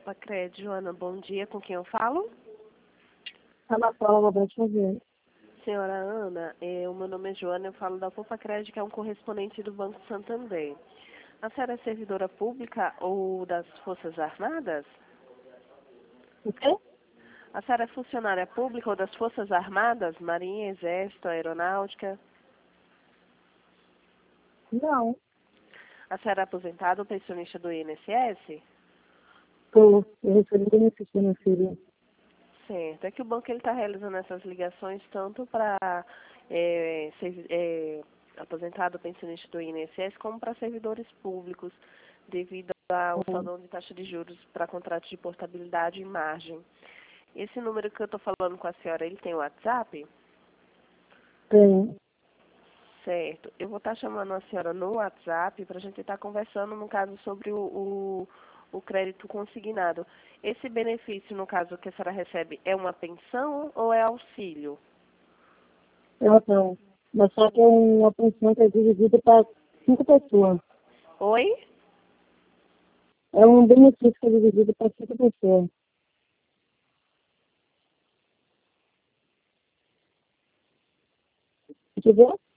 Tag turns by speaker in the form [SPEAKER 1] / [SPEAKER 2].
[SPEAKER 1] FopaCred, Joana, bom dia. Com quem eu falo?
[SPEAKER 2] Ana Paula, bom dia.
[SPEAKER 1] Senhora Ana, o meu nome é Joana, eu falo da FopaCred, que é um correspondente do Banco Santander. A senhora é servidora pública ou das Forças Armadas?
[SPEAKER 2] O quê?
[SPEAKER 1] A senhora é funcionária pública ou das Forças Armadas, Marinha, Exército, Aeronáutica?
[SPEAKER 2] Não.
[SPEAKER 1] A senhora é aposentada ou pensionista do INSS?
[SPEAKER 2] Eu recebi benefício financeiro.
[SPEAKER 1] Certo. É que o banco está realizando essas ligações tanto para aposentado pensionista do INSS como para servidores públicos, devido ao saldo de taxa de juros para contratos de portabilidade e margem. Esse número que eu estou falando com a senhora, ele tem WhatsApp?
[SPEAKER 2] Tem.
[SPEAKER 1] Certo. Eu vou estar chamando a senhora no WhatsApp para a gente estar conversando, no caso, sobre o crédito consignado. Esse benefício, no caso, que a senhora recebe, é uma pensão ou é auxílio?
[SPEAKER 2] Não. Mas só que é uma pensão que é dividida para 5 pessoas.
[SPEAKER 1] Oi?
[SPEAKER 2] É um benefício que é dividido para 5 pessoas. Entendeu?